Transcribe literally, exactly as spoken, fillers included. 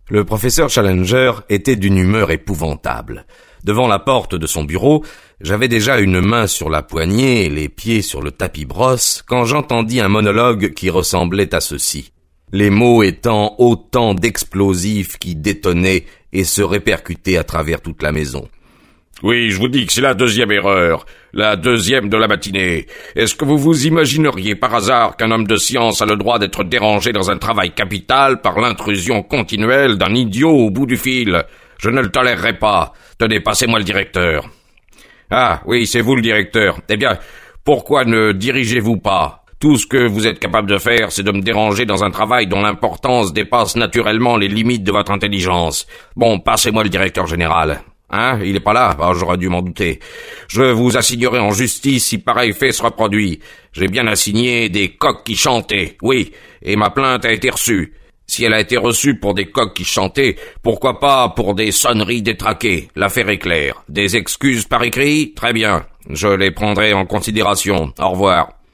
Le professeur Challenger était d'une humeur épouvantable. Devant la porte de son bureau, j'avais déjà une main sur la poignée et les pieds sur le tapis brosse quand j'entendis un monologue qui ressemblait à ceci. Les mots étant autant d'explosifs qui détonaient et se répercutaient à travers toute la maison. Oui, je vous dis que c'est la deuxième erreur, la deuxième de la matinée. Est-ce que vous vous imagineriez par hasard qu'un homme de science a le droit d'être dérangé dans un travail capital par l'intrusion continuelle d'un idiot au bout du fil? Je ne le tolérerai pas. Tenez, passez-moi le directeur. Ah, oui, c'est vous le directeur. Eh bien, pourquoi ne dirigez-vous pas? Tout ce que vous êtes capable de faire, c'est de me déranger dans un travail dont l'importance dépasse naturellement les limites de votre intelligence. Bon, passez-moi le directeur général. Hein, il est pas là? Ah, j'aurais dû m'en douter. Je vous assignerai en justice si pareil fait se reproduit. J'ai bien assigné des coqs qui chantaient, oui, et ma plainte a été reçue. Si elle a été reçue pour des coqs qui chantaient, pourquoi pas pour des sonneries détraquées? L'affaire est claire. Des excuses par écrit? Très bien. Je les prendrai en considération. Au revoir.